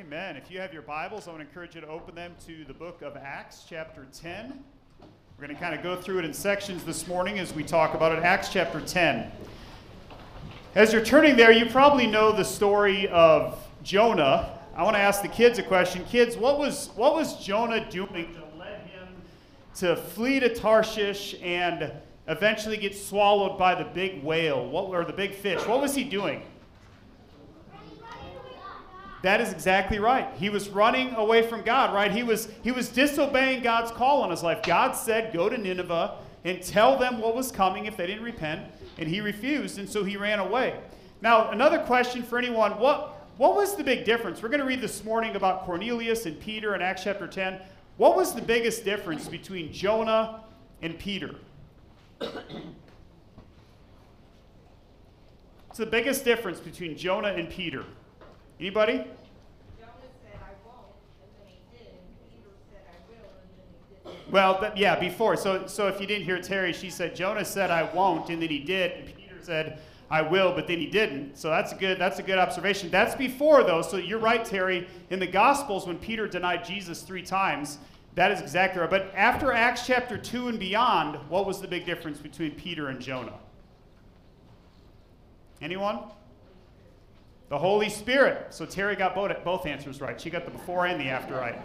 Amen. If you have your Bibles, I want to encourage you to open them to the book of Acts, chapter 10. We're going to kind of go through it in sections this morning as we talk about it. Acts chapter 10. As you're turning there, you probably know the story of Jonah. I want to ask the kids a question. Kids, what was Jonah doing that led him to flee to Tarshish and eventually get swallowed by the big whale, or the big fish? What was he doing? That is exactly right. He was running away from God, right? He was disobeying God's call on his life. God said, go to Nineveh and tell them what was coming if they didn't repent, and he refused, and so he ran away. Now, another question for anyone, what was the big difference? We're going to read this morning about Cornelius and Peter in Acts chapter 10. What was the biggest difference between Jonah and Peter? What's the biggest difference between Jonah and Peter? Anybody? Jonah said, I won't, and then he did. And Peter said, I will, and then he didn't. Well, before. So if you didn't hear Terry, she said, Jonah said, I won't, and then he did. And Peter said, I will, but then he didn't. So that's a good observation. That's before, though. So you're right, Terry. In the Gospels, when Peter denied Jesus 3 times, that is exactly right. But after Acts chapter 2 and beyond, what was the big difference between Peter and Jonah? Anyone? The Holy Spirit. So Terry got both answers right. She got the before and the after right.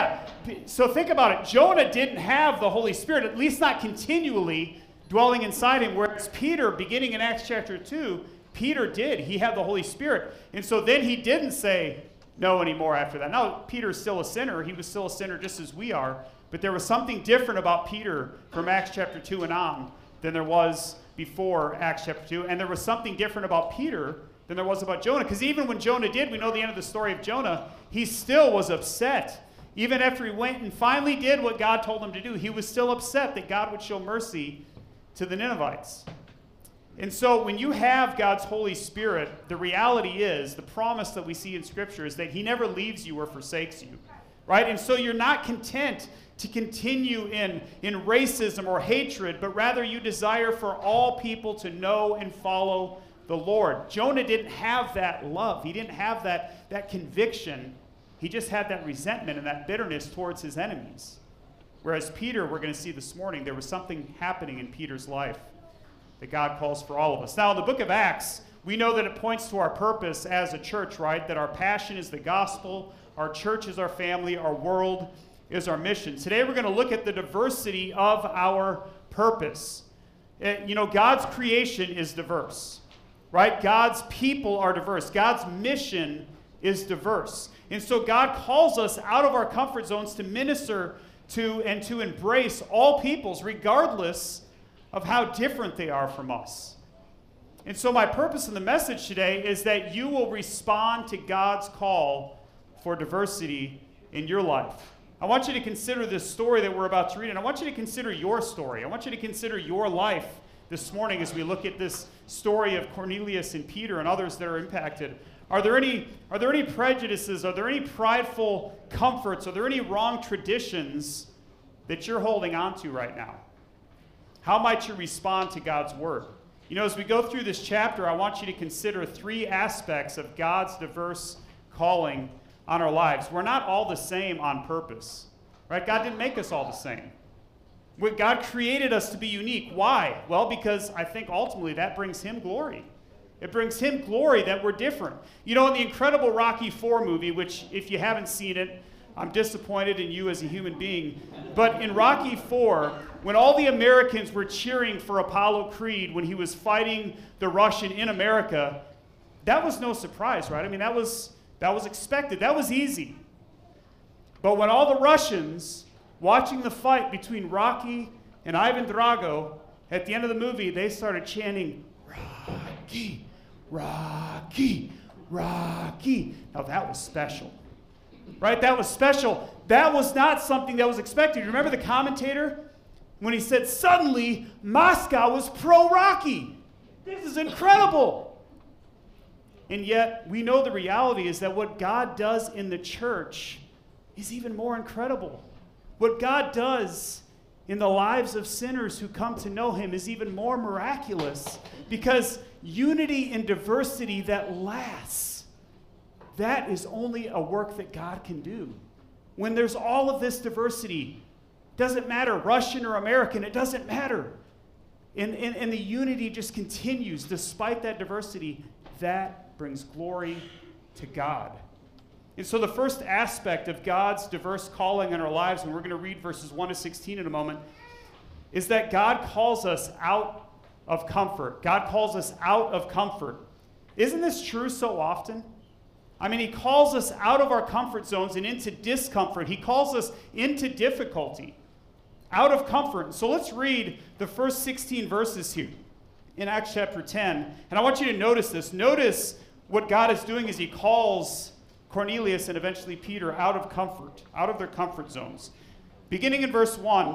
So think about it. Jonah didn't have the Holy Spirit, at least not continually dwelling inside him, whereas Peter, beginning in Acts chapter 2, Peter did. He had the Holy Spirit. And so then he didn't say no anymore after that. Now, Peter's still a sinner. He was still a sinner just as we are. But there was something different about Peter from Acts chapter 2 and on than there was before Acts chapter 2. And there was something different about Peter than there was about Jonah. Because even when Jonah did, we know the end of the story of Jonah, he still was upset. Even after he went and finally did what God told him to do, he was still upset that God would show mercy to the Ninevites. And so when you have God's Holy Spirit, the reality is, the promise that we see in Scripture is that he never leaves you or forsakes you. Right? And so you're not content to continue in racism or hatred, but rather you desire for all people to know and follow the Lord. Jonah didn't have that love. He didn't have that conviction. He just had that resentment and that bitterness towards his enemies. Whereas Peter, we're going to see this morning, there was something happening in Peter's life that God calls for all of us. Now, in the book of Acts, we know that it points to our purpose as a church, right? That our passion is the gospel, our church is our family, our world is our mission. Today, we're going to look at the diversity of our purpose. God's creation is diverse. Right? God's people are diverse. God's mission is diverse. And so God calls us out of our comfort zones to minister to and to embrace all peoples, regardless of how different they are from us. And so my purpose in the message today is that you will respond to God's call for diversity in your life. I want you to consider this story that we're about to read, and I want you to consider your story. I want you to consider your life this morning as we look at this story of Cornelius and Peter and others that are impacted. Are there any prejudices? Are there any prideful comforts? Are there any wrong traditions that you're holding on to right now? How might you respond to God's word? As we go through this chapter, I want you to consider 3 aspects of God's diverse calling on our lives. We're not all the same on purpose, right? God didn't make us all the same. God created us to be unique. Why? Well, because I think ultimately that brings him glory. It brings him glory that we're different. In the incredible Rocky IV movie, which if you haven't seen it, I'm disappointed in you as a human being. But in Rocky IV, when all the Americans were cheering for Apollo Creed when he was fighting the Russian in America, that was no surprise, right? I mean, that was expected. That was easy. But when all the Russians watching the fight between Rocky and Ivan Drago, at the end of the movie, they started chanting, Rocky, Rocky, Rocky. Now that was special, right? That was special. That was not something that was expected. You remember the commentator when he said, suddenly Moscow was pro-Rocky. This is incredible. And yet we know the reality is that what God does in the church is even more incredible. What God does in the lives of sinners who come to know him is even more miraculous, because unity and diversity that lasts that is only a work that God can do. When there's all of this diversity, doesn't matter, Russian or American, it doesn't matter. And the unity just continues despite that diversity. That brings glory to God. And so the first aspect of God's diverse calling in our lives, and we're going to read verses 1 to 16 in a moment, is that God calls us out of comfort. God calls us out of comfort. Isn't this true so often? I mean, he calls us out of our comfort zones and into discomfort. He calls us into difficulty, out of comfort. So let's read the first 16 verses here in Acts chapter 10. And I want you to notice this. Notice what God is doing as he calls Cornelius and eventually Peter out of comfort, out of their comfort zones. Beginning in verse 1,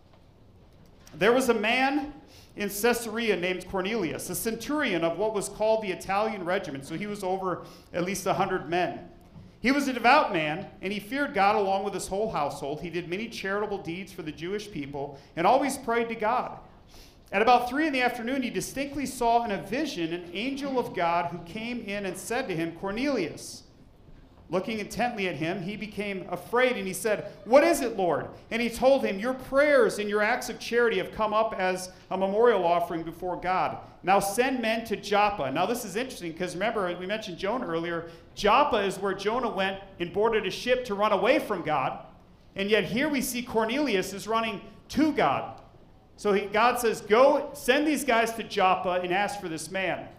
there was a man in Caesarea named Cornelius, a centurion of what was called the Italian regiment. So he was over at least 100 men. He was a devout man, and he feared God along with his whole household. He did many charitable deeds for the Jewish people and always prayed to God. At about 3 p.m, he distinctly saw in a vision an angel of God who came in and said to him, Cornelius. Looking intently at him, he became afraid, and he said, What is it, Lord? And he told him, Your prayers and your acts of charity have come up as a memorial offering before God. Now send men to Joppa. Now this is interesting because remember, we mentioned Jonah earlier. Joppa is where Jonah went and boarded a ship to run away from God. And yet here we see Cornelius is running to God. So God says, Go, send these guys to Joppa and ask for this man.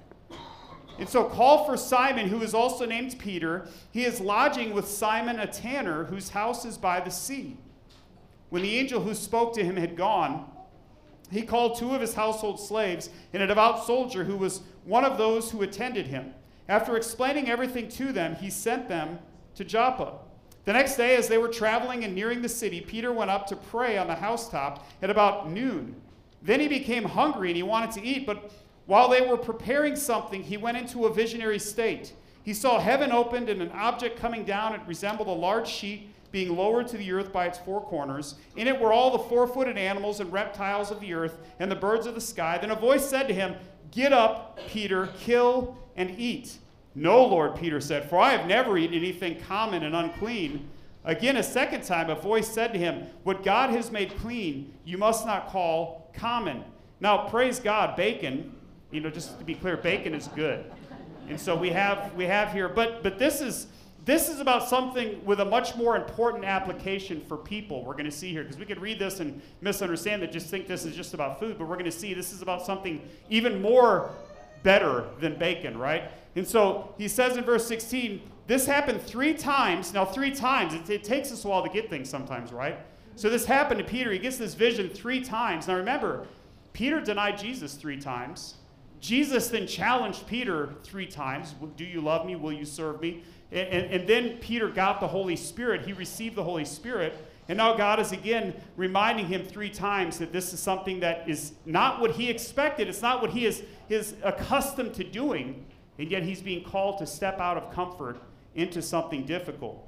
And so call for Simon, who is also named Peter. He is lodging with Simon, a tanner, whose house is by the sea. When the angel who spoke to him had gone, he called 2 of his household slaves and a devout soldier who was one of those who attended him. After explaining everything to them, he sent them to Joppa. The next day, as they were traveling and nearing the city, Peter went up to pray on the housetop at about noon. Then he became hungry and he wanted to eat, but while they were preparing something, he went into a visionary state. He saw heaven opened and an object coming down. It resembled a large sheet being lowered to the earth by its 4 corners. In it were all the 4-footed animals and reptiles of the earth and the birds of the sky. Then a voice said to him, Get up, Peter, kill and eat. No, Lord, Peter said, for I have never eaten anything common and unclean. Again, a second time, a voice said to him, What God has made clean, you must not call common. Now, praise God, bacon. Just to be clear, bacon is good. And so we have here, but this is about something with a much more important application for people we're going to see here. Because we could read this and misunderstand it, just think this is just about food, but we're going to see this is about something even more better than bacon, right? And so he says in verse 16, this happened 3 times. Now 3 times, it takes us a while to get things sometimes, right? So this happened to Peter. He gets this vision 3 times. Now remember, Peter denied Jesus 3 times. Jesus then challenged Peter 3 times. Do you love me? Will you serve me? And then Peter got the Holy Spirit. He received the Holy Spirit. And now God is again reminding him 3 times that this is something that is not what he expected. It's not what he is accustomed to doing. And yet he's being called to step out of comfort into something difficult.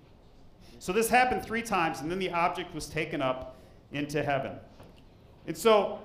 So this happened 3 times, and then the object was taken up into heaven. And so,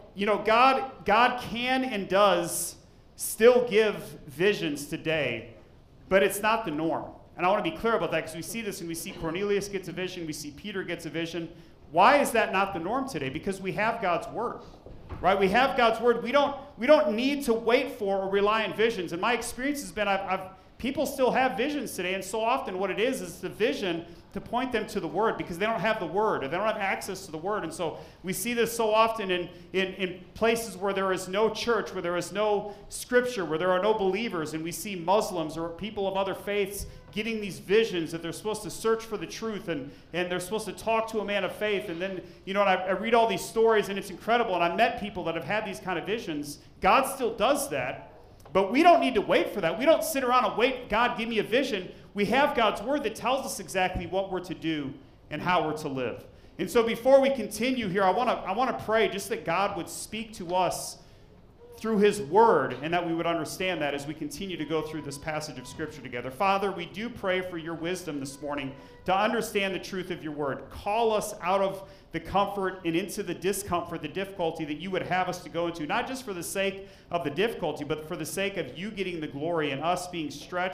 God can and does still give visions today, but it's not the norm. And I want to be clear about that because we see this and we see Cornelius gets a vision, we see Peter gets a vision. Why is that not the norm today? Because we have God's word, right? We have God's word. We don't need to wait for or rely on visions. And my experience has been people still have visions today, and so often what it is the vision to point them to the word because they don't have the word or they don't have access to the word. And so we see this so often in places where there is no church, where there is no scripture, where there are no believers, and we see Muslims or people of other faiths getting these visions that they're supposed to search for the truth and they're supposed to talk to a man of faith. And then, and I read all these stories and it's incredible. And I met people that have had these kind of visions. God still does that, but we don't need to wait for that. We don't sit around and wait, God, give me a vision. We have God's word that tells us exactly what we're to do and how we're to live. And so before we continue here, I want to pray just that God would speak to us through his word and that we would understand that as we continue to go through this passage of scripture together. Father, we do pray for your wisdom this morning to understand the truth of your word. Call us out of the comfort and into the discomfort, the difficulty that you would have us to go into, not just for the sake of the difficulty, but for the sake of you getting the glory and us being stretched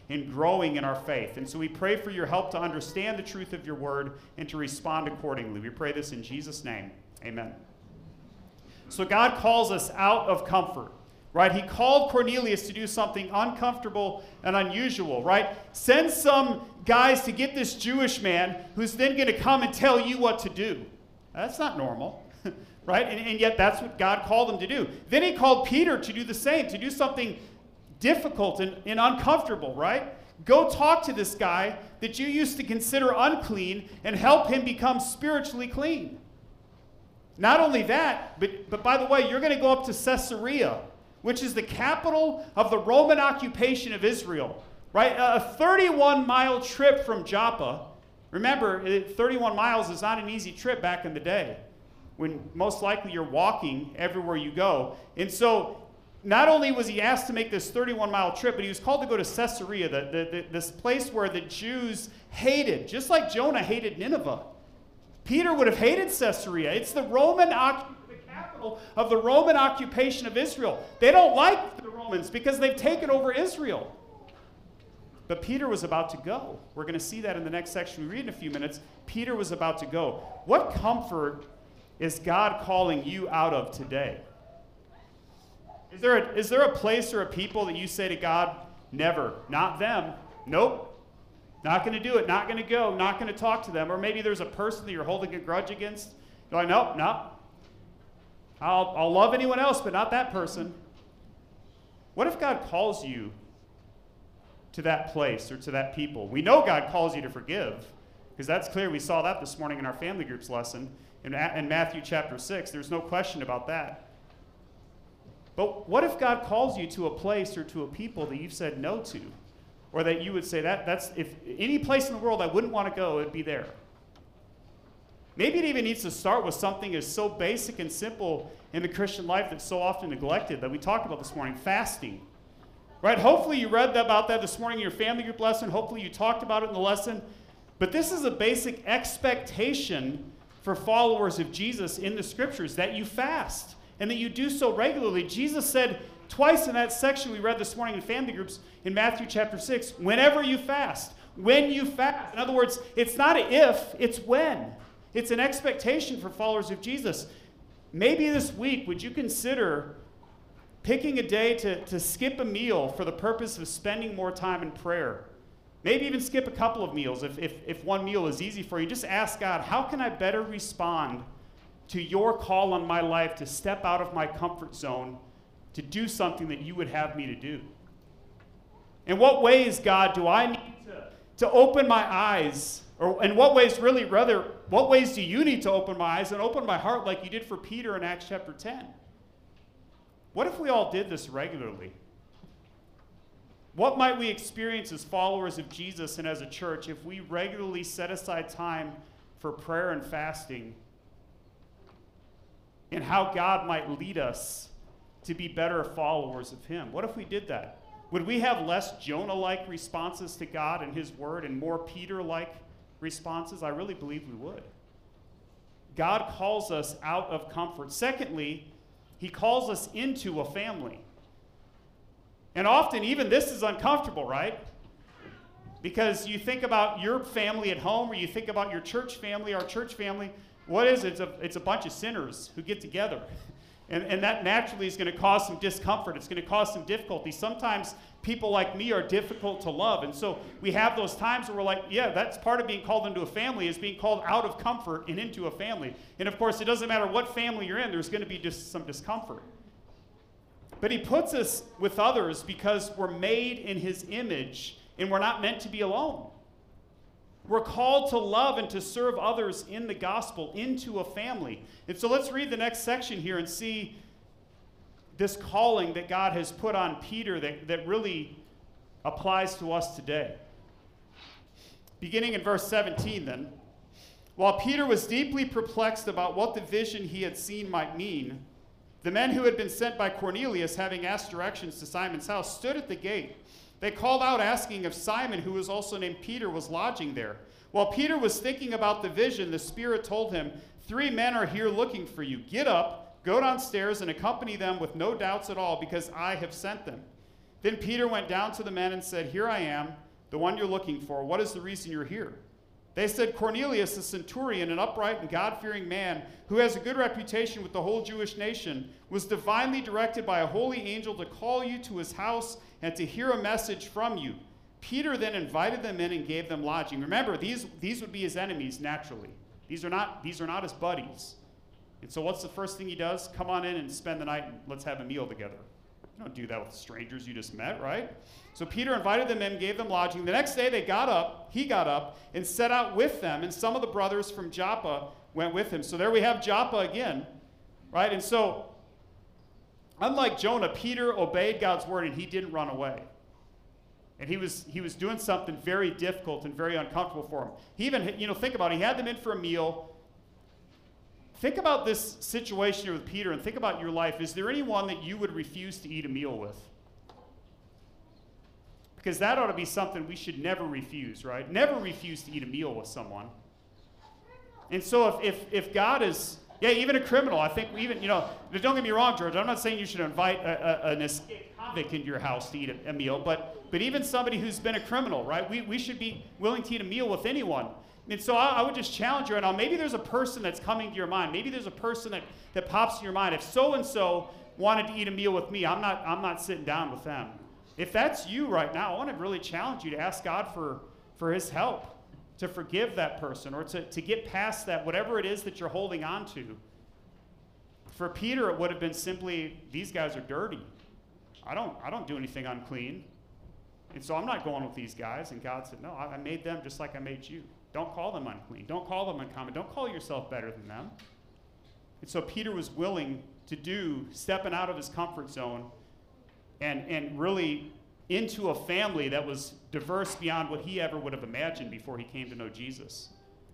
in growing in our faith. And so we pray for your help to understand the truth of your word and to respond accordingly. We pray this in Jesus' name. Amen. So God calls us out of comfort, right? He called Cornelius to do something uncomfortable and unusual, right? Send some guys to get this Jewish man who's then going to come and tell you what to do. That's not normal, right? And yet that's what God called him to do. Then he called Peter to do the same, to do something difficult and uncomfortable, right? Go talk to this guy that you used to consider unclean and help him become spiritually clean. Not only that, but by the way, you're going to go up to Caesarea, which is the capital of the Roman occupation of Israel, right? A 31-mile trip from Joppa. Remember, 31 miles is not an easy trip back in the day, when most likely you're walking everywhere you go. And so not only was he asked to make this 31-mile trip, but he was called to go to Caesarea, this place where the Jews hated, just like Jonah hated Nineveh. Peter would have hated Caesarea. It's the capital of the Roman occupation of Israel. They don't like the Romans because they've taken over Israel. But Peter was about to go. We're going to see that in the next section we read in a few minutes. Peter was about to go. What comfort is God calling you out of today? Is there a place or a people that you say to God, never, not them, nope, not going to do it, not going to go, not going to talk to them? Or maybe there's a person that you're holding a grudge against. You're like, nope, no. I'll love anyone else, but not that person. What if God calls you to that place or to that people? We know God calls you to forgive, because that's clear. We saw that this morning in our family groups lesson in Matthew chapter 6. There's no question about that. But what if God calls you to a place or to a people that you've said no to? Or that you would say, that's if any place in the world I wouldn't want to go, it'd be there. Maybe it even needs to start with something as so basic and simple in the Christian life that's so often neglected, that we talked about this morning, fasting. Right? Hopefully you read about that this morning in your family group lesson. Hopefully you talked about it in the lesson. But this is a basic expectation for followers of Jesus in the scriptures, that you fast and that you do so regularly. Jesus said twice in that section we read this morning in family groups in Matthew chapter 6, whenever you fast, when you fast. In other words, it's not an if, it's when. It's an expectation for followers of Jesus. Maybe this week, would you consider picking a day to skip a meal for the purpose of spending more time in prayer? Maybe even skip a couple of meals. If one meal is easy for you, just ask God, how can I better respond to your call on my life to step out of my comfort zone, to do something that you would have me to do? In what ways, God, do I need to open my eyes? Or in what ways, really, rather, what ways do you need to open my eyes and open my heart like you did for Peter in Acts chapter 10? What if we all did this regularly? What might we experience as followers of Jesus and as a church if we regularly set aside time for prayer and fasting, and how God might lead us to be better followers of him? What if we did that? Would we have less Jonah-like responses to God and his word and more Peter-like responses? I really believe we would. God calls us out of comfort. Secondly, he calls us into a family. And often, even this is uncomfortable, right? Because you think about your family at home, or you think about your church family, our church family. What is it? It's a bunch of sinners who get together. And that naturally is going to cause some discomfort. It's going to cause some difficulty. Sometimes people like me are difficult to love. And so we have those times where we're like, yeah, that's part of being called into a family, is being called out of comfort and into a family. And of course, it doesn't matter what family you're in, there's going to be just some discomfort. But he puts us with others because we're made in his image and we're not meant to be alone. We're called to love and to serve others in the gospel, into a family. And so let's read the next section here and see this calling that God has put on Peter that really applies to us today. Beginning in verse 17 then. While Peter was deeply perplexed about what the vision he had seen might mean, the men who had been sent by Cornelius, having asked directions to Simon's house, stood at the gate. They called out, asking if Simon, who was also named Peter, was lodging there. While Peter was thinking about the vision, the Spirit told him, 3 men are here looking for you. Get up, go downstairs, and accompany them with no doubts at all, because I have sent them. Then Peter went down to the men and said, "Here I am, the one you're looking for. What is the reason you're here?" They said, "Cornelius, a centurion, an upright and God-fearing man who has a good reputation with the whole Jewish nation, was divinely directed by a holy angel to call you to his house and to hear a message from you." Peter then invited them in and gave them lodging. Remember, these would be his enemies naturally. These are not his buddies. And so what's the first thing he does? Come on in and spend the night and let's have a meal together. You don't do that with strangers you just met, right? So Peter invited them in, gave them lodging. The next day he got up and set out with them, and some of the brothers from Joppa went with him. So there we have Joppa again, right? And so, unlike Jonah, Peter obeyed God's word and he didn't run away. And he was doing something very difficult and very uncomfortable for him. He even, think about it, he had them in for a meal. Think about this situation here with Peter and think about your life. Is there anyone that you would refuse to eat a meal with? Because that ought to be something we should never refuse, right? Never refuse to eat a meal with someone. And so if God is, even a criminal, I think even, don't get me wrong, George, I'm not saying you should invite an escaped convict into your house to eat a meal, but even somebody who's been a criminal, right? We should be willing to eat a meal with anyone. And so I would just challenge you right now. Maybe there's a person that's coming to your mind. Maybe there's a person that pops in your mind. If so-and-so wanted to eat a meal with me, I'm not sitting down with them. If that's you right now, I want to really challenge you to ask God for his help to forgive that person or to get past that, whatever it is that you're holding on to. For Peter, it would have been simply, these guys are dirty. I don't do anything unclean. And so I'm not going with these guys. And God said, no, I made them just like I made you. Don't call them unclean. Don't call them uncommon. Don't call yourself better than them. And so Peter was willing to stepping out of his comfort zone and really into a family that was diverse beyond what he ever would have imagined before he came to know Jesus.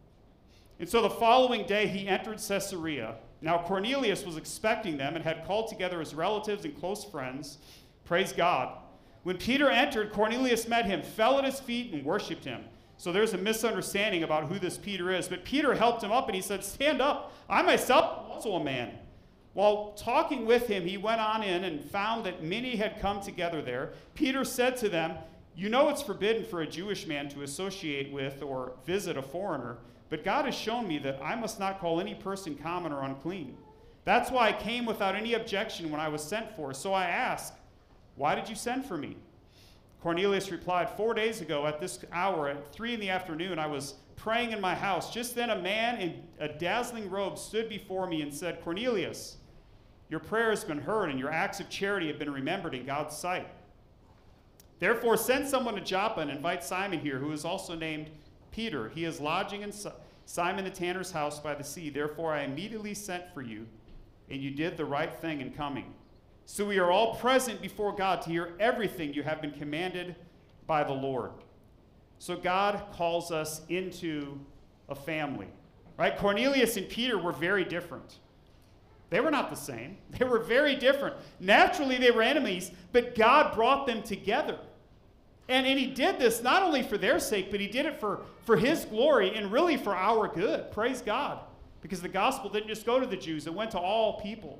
And so the following day he entered Caesarea. Now Cornelius was expecting them and had called together his relatives and close friends. Praise God. When Peter entered, Cornelius met him, fell at his feet, and worshipped him. So there's a misunderstanding about who this Peter is. But Peter helped him up and he said, "Stand up. I myself am also a man." While talking with him, he went on in and found that many had come together there. Peter said to them, "You know it's forbidden for a Jewish man to associate with or visit a foreigner, but God has shown me that I must not call any person common or unclean. That's why I came without any objection when I was sent for. So I asked, 'Why did you send for me?' Cornelius replied, 4 days ago at this hour, at 3 p.m, I was praying in my house. Just then a man in a dazzling robe stood before me and said, 'Cornelius, your prayer has been heard and your acts of charity have been remembered in God's sight. Therefore send someone to Joppa and invite Simon here, who is also named Peter. He is lodging in Simon the tanner's house by the sea. Therefore I immediately sent for you, and you did the right thing in coming. So we are all present before God to hear everything you have been commanded by the Lord.'" So God calls us into a family, right? Cornelius and Peter were very different. They were not the same. They were very different. Naturally, they were enemies, but God brought them together. And he did this not only for their sake, but he did it for his glory and really for our good. Praise God. Because the gospel didn't just go to the Jews. It went to all people.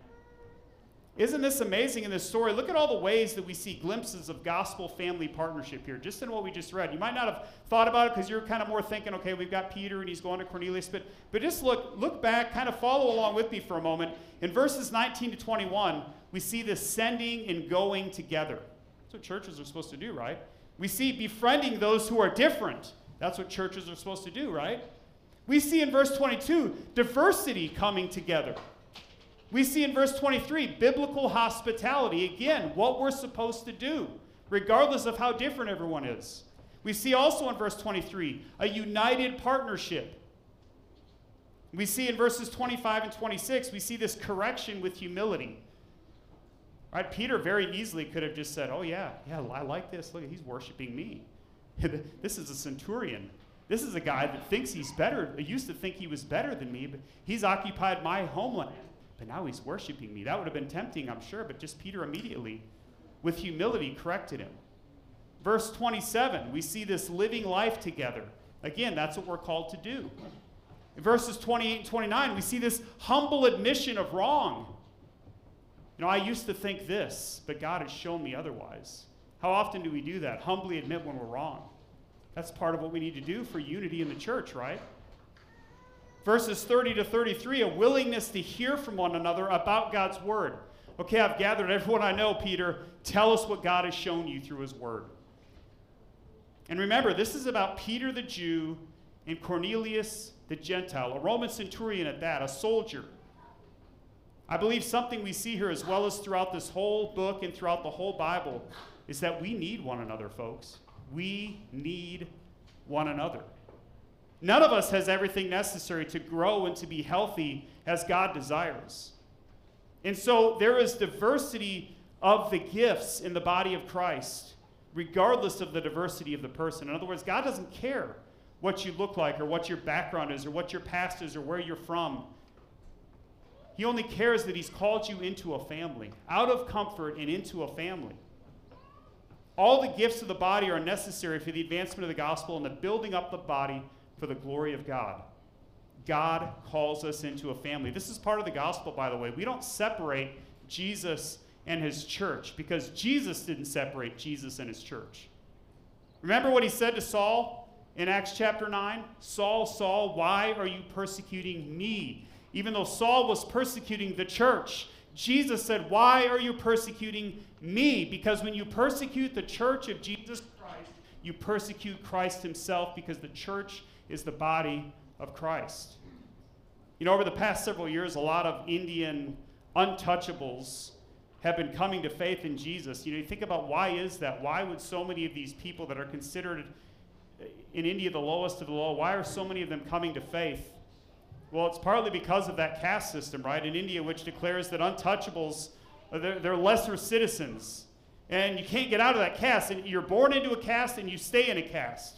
Isn't this amazing in this story? Look at all the ways that we see glimpses of gospel family partnership here, just in what we just read. You might not have thought about it because you're kind of more thinking, okay, we've got Peter and he's going to Cornelius, but just look back, kind of follow along with me for a moment. In verses 19 to 21, we see this sending and going together. That's what churches are supposed to do, right? We see befriending those who are different. That's what churches are supposed to do, right? We see in verse 22, diversity coming together. We see in verse 23, biblical hospitality. Again, what we're supposed to do, regardless of how different everyone is. We see also in verse 23, a united partnership. We see in verses 25 and 26, we see this correction with humility. Right? Peter very easily could have just said, "Oh yeah, I like this. Look, he's worshiping me. This is a centurion. This is a guy that thinks he's better. He used to think he was better than me, but he's occupied my homeland. But now he's worshiping me." That would have been tempting, I'm sure, but just Peter immediately, with humility, corrected him. Verse 27, we see this living life together. Again, that's what we're called to do. In verses 28 and 29, we see this humble admission of wrong. I used to think this, but God has shown me otherwise. How often do we do that? Humbly admit when we're wrong. That's part of what we need to do for unity in the church, right? Verses 30 to 33, a willingness to hear from one another about God's word. Okay, I've gathered everyone I know, Peter. Tell us what God has shown you through his word. And remember, this is about Peter the Jew and Cornelius the Gentile, a Roman centurion at that, a soldier. I believe something we see here, as well as throughout this whole book and throughout the whole Bible, is that we need one another, folks. We need one another. None of us has everything necessary to grow and to be healthy as God desires. And so there is diversity of the gifts in the body of Christ, regardless of the diversity of the person. In other words, God doesn't care what you look like or what your background is or what your past is or where you're from. He only cares that he's called you into a family, out of comfort and into a family. All the gifts of the body are necessary for the advancement of the gospel and the building up the body for the glory of God. God calls us into a family. This is part of the gospel, by the way. We don't separate Jesus and his church because Jesus didn't separate Jesus and his church. Remember what he said to Saul in Acts chapter 9? Saul, Saul, why are you persecuting me? Even though Saul was persecuting the church, Jesus said, why are you persecuting me? Because when you persecute the church of Jesus Christ, you persecute Christ himself, because the church is the body of Christ. You know, over the past several years, a lot of Indian untouchables have been coming to faith in Jesus. You know, you think about, why is that? Why would so many of these people that are considered in India the lowest of the low, why are so many of them coming to faith? Well, it's partly because of that caste system, right, in India, which declares that untouchables, they're lesser citizens. And you can't get out of that caste. And you're born into a caste and you stay in a caste.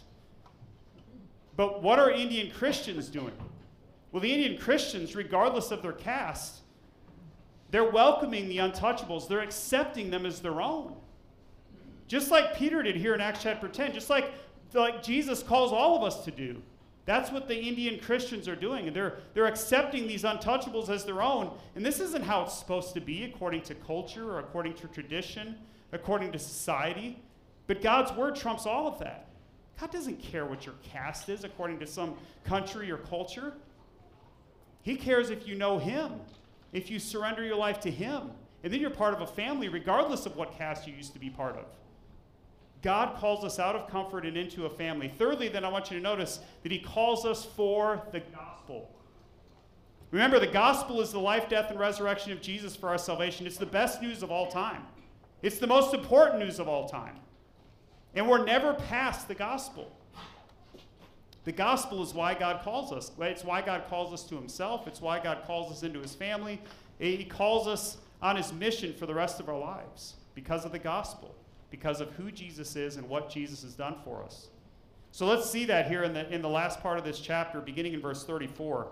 But what are Indian Christians doing? Well, the Indian Christians, regardless of their caste, they're welcoming the untouchables. They're accepting them as their own. Just like Peter did here in Acts chapter 10, just like Jesus calls all of us to do. That's what the Indian Christians are doing. And they're accepting these untouchables as their own. And this isn't how it's supposed to be according to culture or according to tradition, according to society. But God's word trumps all of that. God doesn't care what your caste is according to some country or culture. He cares if you know him, if you surrender your life to him. And then you're part of a family regardless of what caste you used to be part of. God calls us out of comfort and into a family. Thirdly, then, I want you to notice that he calls us for the gospel. Remember, the gospel is the life, death, and resurrection of Jesus for our salvation. It's the best news of all time. It's the most important news of all time. And we're never past the gospel. The gospel is why God calls us. It's why God calls us to himself. It's why God calls us into his family. He calls us on his mission for the rest of our lives because of the gospel, because of who Jesus is and what Jesus has done for us. So let's see that here in the last part of this chapter, beginning in verse 34.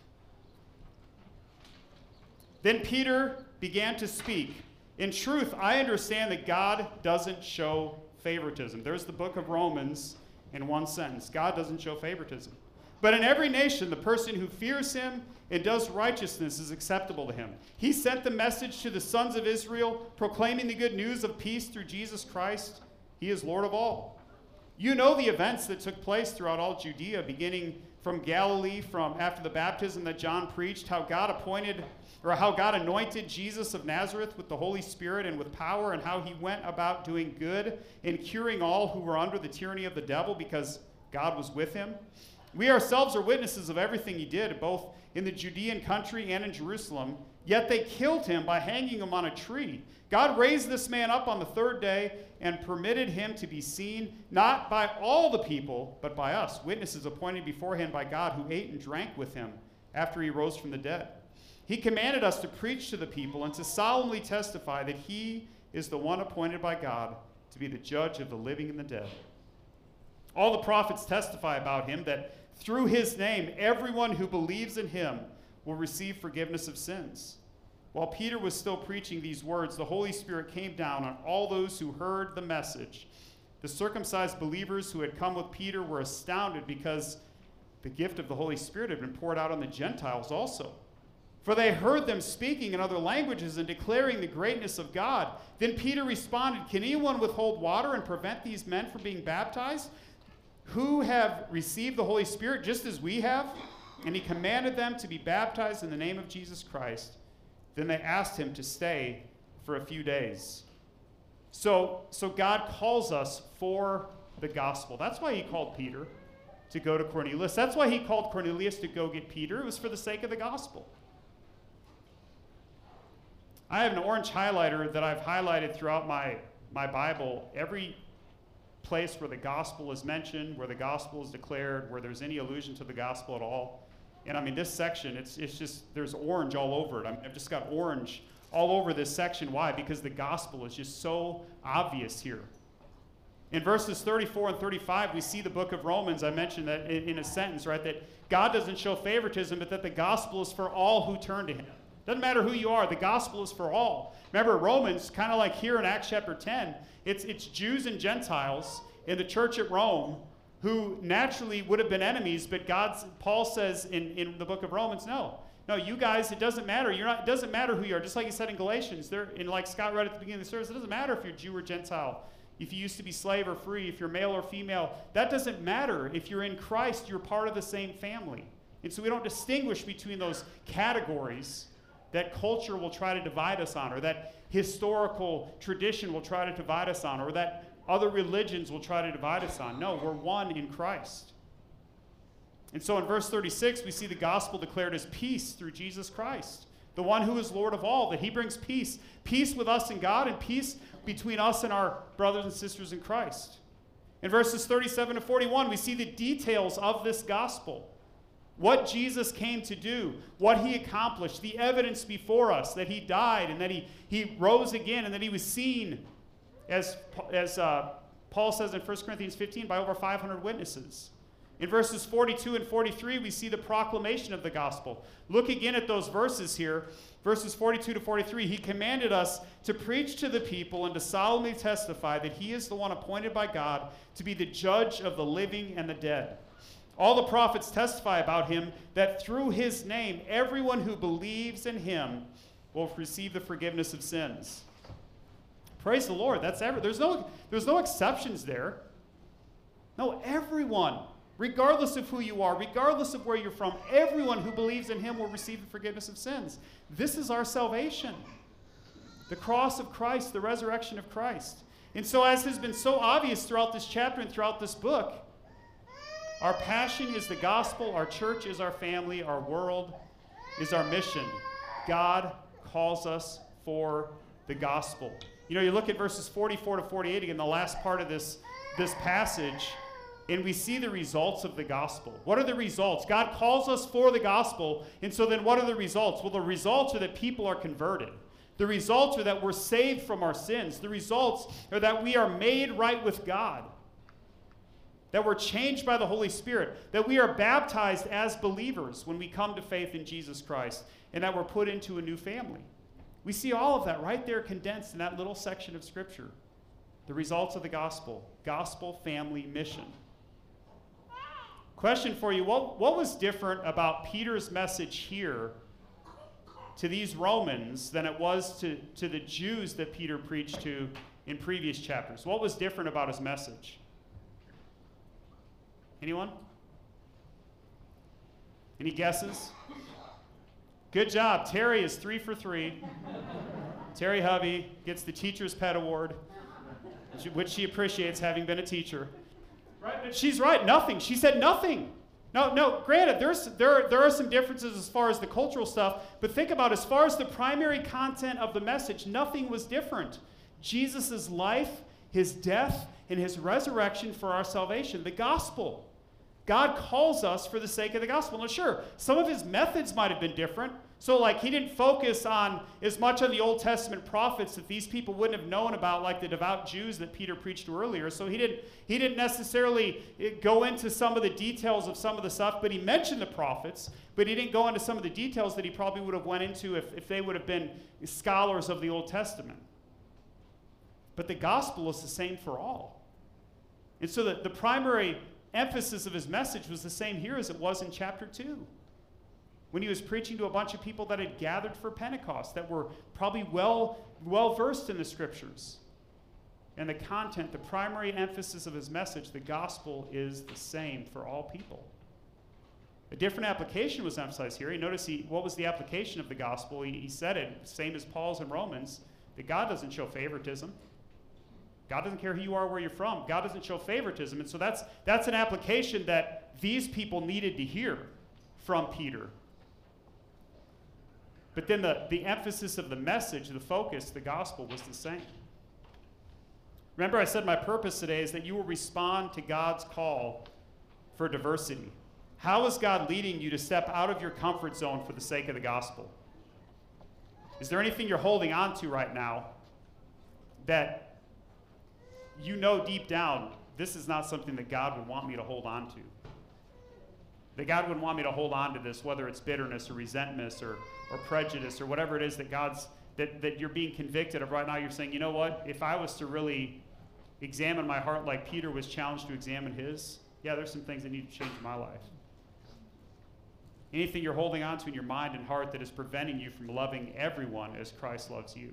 Then Peter began to speak. In truth, I understand that God doesn't show favoritism. There's the book of Romans in one sentence. God doesn't show favoritism. But in every nation, the person who fears him and does righteousness is acceptable to him. He sent the message to the sons of Israel, proclaiming the good news of peace through Jesus Christ. He is Lord of all. You know the events that took place throughout all Judea, beginning from Galilee, from after the baptism that John preached, how God anointed Jesus of Nazareth with the Holy Spirit and with power, and how he went about doing good and curing all who were under the tyranny of the devil, because God was with him. We ourselves are witnesses of everything he did, both in the Judean country and in Jerusalem. Yet they killed him by hanging him on a tree. God raised this man up on the third day and permitted him to be seen, not by all the people, but by us, witnesses appointed beforehand by God, who ate and drank with him after he rose from the dead. He commanded us to preach to the people and to solemnly testify that he is the one appointed by God to be the judge of the living and the dead. All the prophets testify about him, that through his name, everyone who believes in him will receive forgiveness of sins. While Peter was still preaching these words, the Holy Spirit came down on all those who heard the message. The circumcised believers who had come with Peter were astounded because the gift of the Holy Spirit had been poured out on the Gentiles also. For they heard them speaking in other languages and declaring the greatness of God. Then Peter responded, can anyone withhold water and prevent these men from being baptized, who have received the Holy Spirit just as we have? And he commanded them to be baptized in the name of Jesus Christ. Then they asked him to stay for a few days. So God calls us for the gospel. That's why he called Peter to go to Cornelius. That's why he called Cornelius to go get Peter. It was for the sake of the gospel. I have an orange highlighter that I've highlighted throughout my Bible. Every place where the gospel is mentioned, where the gospel is declared, where there's any allusion to the gospel at all. And I mean, this section, it's just, there's orange all over it. I've just got orange all over this section. Why? Because the gospel is just so obvious here. In verses 34 and 35, we see the book of Romans. I mentioned that in a sentence, right? That God doesn't show favoritism, but that the gospel is for all who turn to him. Doesn't matter who you are, the gospel is for all. Remember, Romans, kind of like here in Acts chapter 10, it's Jews and Gentiles in the church at Rome who naturally would have been enemies, but Paul says in the book of Romans, no, you guys, it doesn't matter. It doesn't matter who you are. Just like he said in Galatians, like Scott read at the beginning of the service, it doesn't matter if you're Jew or Gentile, if you used to be slave or free, if you're male or female. That doesn't matter. If you're in Christ, you're part of the same family. And so we don't distinguish between those categories that culture will try to divide us on, or that historical tradition will try to divide us on, or that other religions will try to divide us on. No, we're one in Christ. And so in verse 36, we see the gospel declared as peace through Jesus Christ, the one who is Lord of all, that he brings peace. Peace with us and God, and peace between us and our brothers and sisters in Christ. In verses 37 to 41, we see the details of this gospel. What Jesus came to do, what he accomplished, the evidence before us that he died and that he rose again and that he was seen, as Paul says in 1 Corinthians 15, by over 500 witnesses. In verses 42 and 43, we see the proclamation of the gospel. Look again at those verses here. Verses 42 to 43, he commanded us to preach to the people and to solemnly testify that he is the one appointed by God to be the judge of the living and the dead. All the prophets testify about him, that through his name, everyone who believes in him will receive the forgiveness of sins. Praise the Lord. That's there's no exceptions there. No, everyone, regardless of who you are, regardless of where you're from, everyone who believes in him will receive the forgiveness of sins. This is our salvation. The cross of Christ, the resurrection of Christ. And so, as has been so obvious throughout this chapter and throughout this book, our passion is the gospel, our church is our family, our world is our mission. God calls us for the gospel. You know, you look at verses 44 to 48, again, the last part of this passage, and we see the results of the gospel. What are the results? God calls us for the gospel, and so then what are the results? Well, the results are that people are converted. The results are that we're saved from our sins. The results are that we are made right with God, that we're changed by the Holy Spirit, that we are baptized as believers when we come to faith in Jesus Christ, and that we're put into a new family. We see all of that right there condensed in that little section of Scripture. The results of the gospel, family, mission. Question for you, what was different about Peter's message here to these Romans than it was to the Jews that Peter preached to in previous chapters? What was different about his message? Anyone? Any guesses? Good job. Terry is 3 for 3. Terry Hovey gets the Teacher's Pet Award, which she appreciates, having been a teacher. Right? But she's right. Nothing. She said nothing. No. Granted, there are some differences as far as the cultural stuff, but think about as far as the primary content of the message, nothing was different. Jesus' life, his death, and his resurrection for our salvation, the gospel. God calls us for the sake of the gospel. Now, sure, some of his methods might have been different. So, like, he didn't focus on as much on the Old Testament prophets that these people wouldn't have known about, like the devout Jews that Peter preached to earlier. So he didn't necessarily go into some of the details of some of the stuff, but he mentioned the prophets, but he didn't go into some of the details that he probably would have went into if they would have been scholars of the Old Testament. But the gospel is the same for all. And so the primary emphasis of his message was the same here as it was in chapter 2. when he was preaching to a bunch of people that had gathered for Pentecost, that were probably well versed in the scriptures. And the content, the primary emphasis of his message, the gospel, is the same for all people. A different application was emphasized here. You notice what was the application of the gospel? He said it, same as Paul's in Romans, that God doesn't show favoritism. God doesn't care who you are, where you're from. God doesn't show favoritism. And so that's an application that these people needed to hear from Peter. But then the emphasis of the message, the focus, the gospel was the same. Remember, I said my purpose today is that you will respond to God's call for diversity. How is God leading you to step out of your comfort zone for the sake of the gospel? Is there anything you're holding on to right now that you know deep down, this is not something that God would want me to hold on to? That God wouldn't want me to hold on to this, whether it's bitterness or resentment or prejudice or whatever it is that you're being convicted of right now. You're saying, you know what? If I was to really examine my heart like Peter was challenged to examine his, yeah, there's some things that need to change in my life. Anything you're holding on to in your mind and heart that is preventing you from loving everyone as Christ loves you.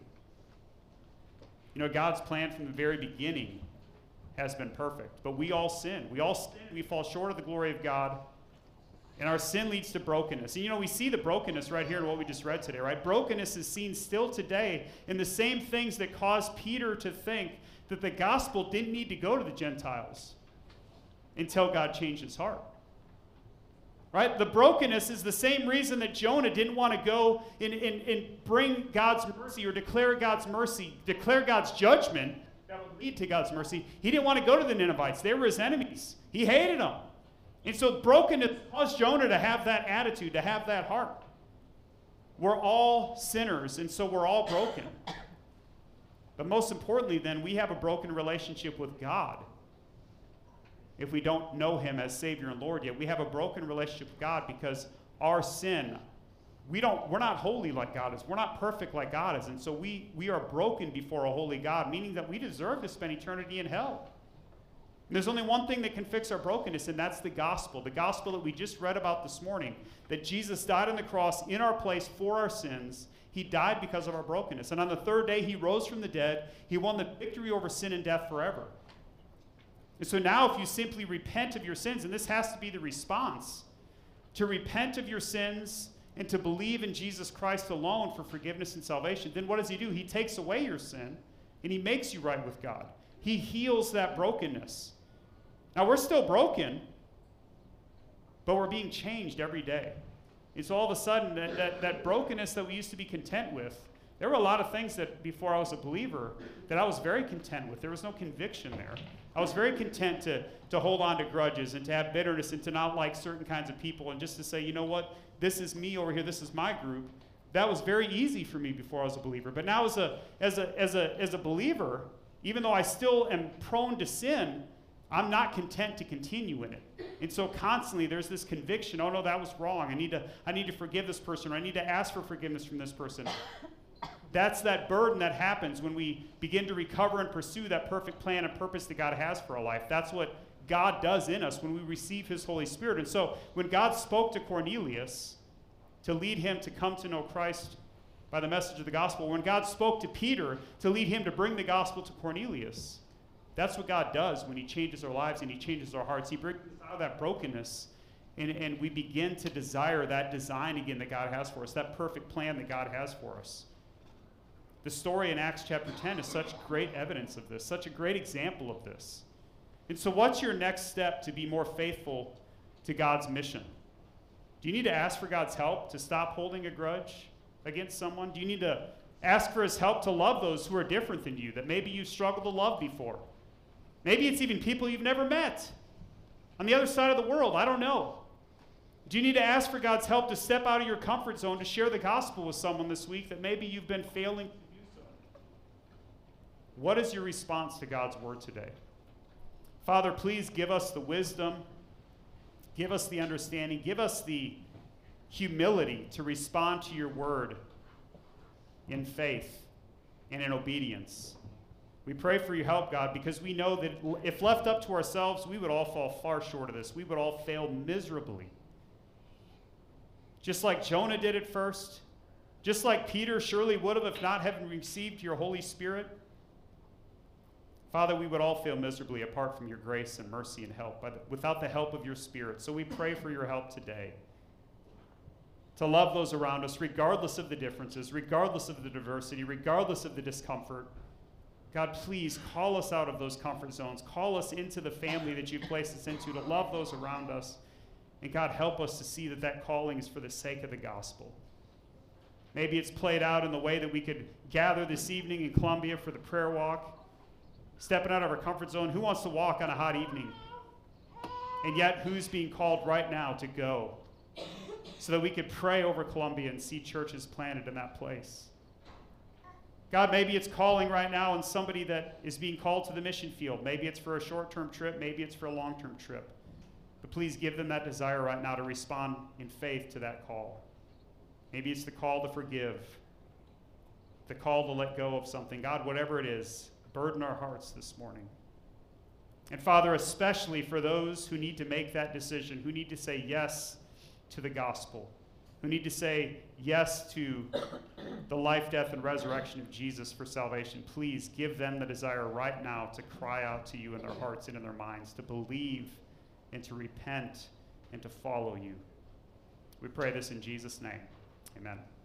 You know, God's plan from the very beginning has been perfect, but we all sin. We fall short of the glory of God, and our sin leads to brokenness. And you know, we see the brokenness right here in what we just read today, right? Brokenness is seen still today in the same things that caused Peter to think that the gospel didn't need to go to the Gentiles until God changed his heart. Right? The brokenness is the same reason that Jonah didn't want to go and bring God's mercy or declare God's mercy, declare God's judgment that would lead to God's mercy. He didn't want to go to the Ninevites. They were his enemies. He hated them. And so brokenness caused Jonah to have that attitude, to have that heart. We're all sinners, and so we're all broken. But most importantly, then, we have a broken relationship with God. If we don't know him as Savior and Lord yet, we have a broken relationship with God because our sin, we're not holy like God is. We're not perfect like God is. And so we are broken before a holy God, meaning that we deserve to spend eternity in hell. And there's only one thing that can fix our brokenness, and that's the gospel that we just read about this morning, that Jesus died on the cross in our place for our sins. He died because of our brokenness. And on the third day, he rose from the dead. He won the victory over sin and death forever. And so now if you simply repent of your sins, and this has to be the response, to repent of your sins and to believe in Jesus Christ alone for forgiveness and salvation, then what does he do? He takes away your sin, and he makes you right with God. He heals that brokenness. Now, we're still broken, but we're being changed every day. It's all of a sudden that brokenness that we used to be content with, there were a lot of things that before I was a believer that I was very content with. There was no conviction there. I was very content to hold on to grudges and to have bitterness and to not like certain kinds of people and just to say, you know what, this is me over here, this is my group. That was very easy for me before I was a believer. But now as a believer, even though I still am prone to sin, I'm not content to continue in it. And so constantly there's this conviction, oh no, that was wrong. I need to forgive this person, or I need to ask for forgiveness from this person. That's that burden that happens when we begin to recover and pursue that perfect plan and purpose that God has for our life. That's what God does in us when we receive his Holy Spirit. And so when God spoke to Cornelius to lead him to come to know Christ by the message of the gospel, when God spoke to Peter to lead him to bring the gospel to Cornelius, that's what God does when he changes our lives and he changes our hearts. He brings us out of that brokenness, and we begin to desire that design again that God has for us, that perfect plan that God has for us. The story in Acts chapter 10 is such great evidence of this, such a great example of this. And so what's your next step to be more faithful to God's mission? Do you need to ask for God's help to stop holding a grudge against someone? Do you need to ask for his help to love those who are different than you, that maybe you've struggled to love before? Maybe it's even people you've never met on the other side of the world. I don't know. Do you need to ask for God's help to step out of your comfort zone to share the gospel with someone this week that maybe you've been failing to do so? What is your response to God's word today? Father, please give us the wisdom, give us the understanding, give us the humility to respond to your word in faith and in obedience. We pray for your help, God, because we know that if left up to ourselves, we would all fall far short of this. We would all fail miserably. just like Jonah did at first, just like Peter surely would have if not having received your Holy Spirit. Father, we would all fail miserably apart from your grace and mercy and help, without the help of your Spirit. So we pray for your help today to love those around us, regardless of the differences, regardless of the diversity, regardless of the discomfort. God, please call us out of those comfort zones. Call us into the family that you've placed us into to love those around us. And God, help us to see that that calling is for the sake of the gospel. Maybe it's played out in the way that we could gather this evening in Columbia for the prayer walk, stepping out of our comfort zone. Who wants to walk on a hot evening? And yet, who's being called right now to go so that we could pray over Columbia and see churches planted in that place? God, maybe it's calling right now on somebody that is being called to the mission field. Maybe it's for a short-term trip. Maybe it's for a long-term trip. But please give them that desire right now to respond in faith to that call. Maybe it's the call to forgive, the call to let go of something. God, whatever it is, burden our hearts this morning. And Father, especially for those who need to make that decision, who need to say yes to the gospel, who need to say yes to the life, death, and resurrection of Jesus for salvation, please give them the desire right now to cry out to you in their hearts and in their minds, to believe and to repent and to follow you. We pray this in Jesus' name. Amen.